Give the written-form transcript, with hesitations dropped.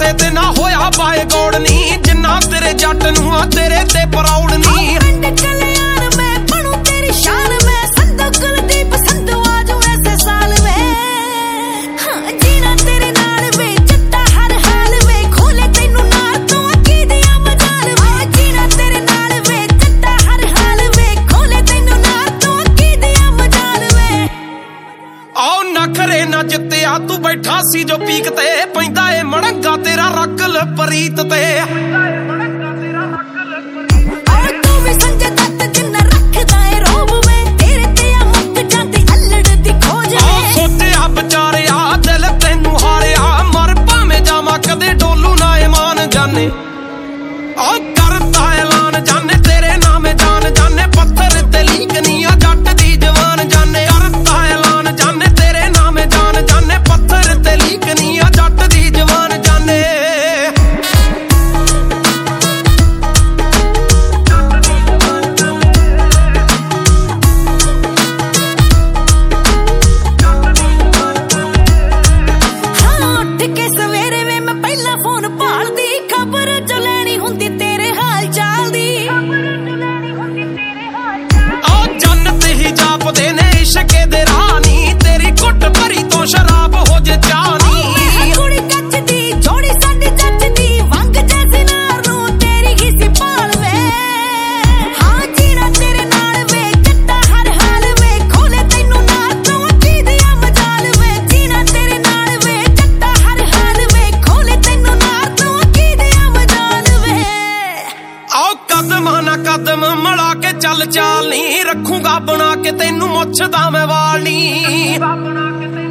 ਕਿਸੇ ਤੇ ਨਾ ਹੋਇਆ ਬਾਏ ਗੋੜ ਨੀ, ਜਿੰਨਾ ਤੇਰੇ ਜੱਟ ਨੂੰ ਆ ਤੇਰੇ ਤੇ ਪ੍ਰਾਊਡ ਨੀ। ਪਿੰਡ ਕਲਿਆਣ ਮੈਂ ਬਣੂ ਤੇਰੀ ਸ਼ਾਨ, ਮੈਂ ਸੰਧੂ ਕੁਲਦੀਪ ਸੰਧੂ ਆਜੂ ਐਸੇ ਸਾਲ ਵੇ। ਹਾਂ ਜੀਣਾ ਤੇਰੇ ਨਾਲ ਵੇ ਜੱਟਾ ਹਰ ਹਾਲ ਵੇ, ਖੋਲੇ ਤੈਨੂੰ ਨਾਲ ਤੋਂ ਕੀ ਦਿਆਂ ਮਜਾਲ ਵੇ। ਜੀਣਾ ਤੇਰੇ ਨਾਲ ਵੇ ਜੱਟਾ ਹਰ ਹਾਲ ਵੇ, ਖੋਲੇ ਤੈਨੂੰ ਨਾਲ ਤੋਂ ਕੀ ਦਿਆਂ ਮਜਾਲ ਵੇ। ਆਓ ਨਖਰੇ ਨਾ ਜਿੱਤਿਆ ਤੂੰ ਬੈਠਾ ਸੀ ਜੋ ਪੀਕ ਤੇ, ਪੈਂਦਾ ਏ ਮੜੰਗਾ ਤੇਰਾ ਰੱਕਲ ਪ੍ਰੀਤ ਤੇ। ਤੂੰ ਵੀ ਸੰਜੇ ਦੱਤ ਜਿੰਨਾ ਰੱਖਦਾ ਏ ਰੋਬ ਵੇ, ਤੇਰੇ ਤੇ ਆ ਮੁੱਕ ਜਾਂਦੀ ਅਲੜ ਦੀ ਖੋਜ ਵੇ। ਸੋਚਿਆ ਵਿਚਾਰਿਆ ਦਿਲ ਤੈਨੂੰ ਹਾਰਿਆ, ਮਰ ਭਾਵੇਂ ਜਾਵਾਂ ਕਦੇ ਡੋਲੂ ਨਾ ਇਮਾਨ ਜਾਨੇ। ਆ ਕਰਦਾ ਐਲਾਨ ਜਾਨੇ ਤੇਰੇ ਨਾਮੇ ਜਾਨ ਜਾਨੇ, ਪੱਥਰ ਤੇ ਲੀਕਨੀਆਂ ਜੱਟ ਦੀ ਜਵਾਨ ਜਾਨੇ। ਕਰਦਾ ਐਲਾਨ ਜਾਨੇ ਤੇਰੇ ਨਾਮੇ ਜਾਨ ਜਾਨੇ, ਪੱਥਰ ਤੇ ਲੀਕਨੀਆਂ ਜੱਟ ਦੀ ਜਵਾਨ ਜਾਨੇ। ਹਾਂ ਉੱਠ ਕੇ ਸਵੇਰੇ ਵੇ ਮੈਂ ਪਹਿਲਾਂ ਫੋਨ ਭਾਲਦੀ, ਖਬਰ ਜੋ ਲੈਣੀ ਹੁੰਦੀ ਤੇਰੇ ਹਾਲ ਚਾਲ ਦੀ। ਆ ਜੰਨਤ ਹੀ ਜਾਪਦੇ ਨੇ ਇਸ਼ਕੇ ਦੇ ਰਾਨੀ, ਤੇਰੀ ਘੁੱਟ ਭਰੀ ਤੋਂ ਸ਼ਰਾਬ ਹੋ ਜੇ ਚਾਨੀ। ਕੁੜੀ ਕੱਚ ਦੀ ਜੋੜੀ ਸਾਡੀ ਜੱਜ ਦੀ, ਵੰਗ ਜੈਸੇ ਨਾਰ ਨੂੰ ਤੇਰੀ ਹੀ ਸੀ ਭਾਲ ਵੇ। ਹਾਂ ਜੀਣਾ ਤੇਰੇ ਨਾਲ ਵੇ ਜੱਟਾ ਹਰ ਹਾਲ ਵੇ, ਖੋਲੇ ਤੈਨੂੰ ਨਾਲ ਤੋਂ ਕੀ ਦਿਆਂ ਮਜਾਲ ਵੇ। ਜੀਣਾ ਤੇਰੇ ਨਾਲ ਵੇ ਜੱਟਾ ਹਰ ਹਾਲ ਵੇ, ਖੋਲੇ ਤੈਨੂੰ ਨਾਲ ਤੋਂ ਕੀ ਦਿਆਂ ਮਜਾਲ ਵੇ। ਆਓ ਕਦਮਾਂ ਨਾ ਕਦਮ ਮਿਲਾ ਕੇ ਚੱਲ ਚਾਲ ਨੀ, ਰੱਖੂਗਾ ਬਣਾ ਕੇ ਤੈਨੂੰ ਮੁੱਛਦਾ ਮੈਂ ਵਾਲ ਨੀ।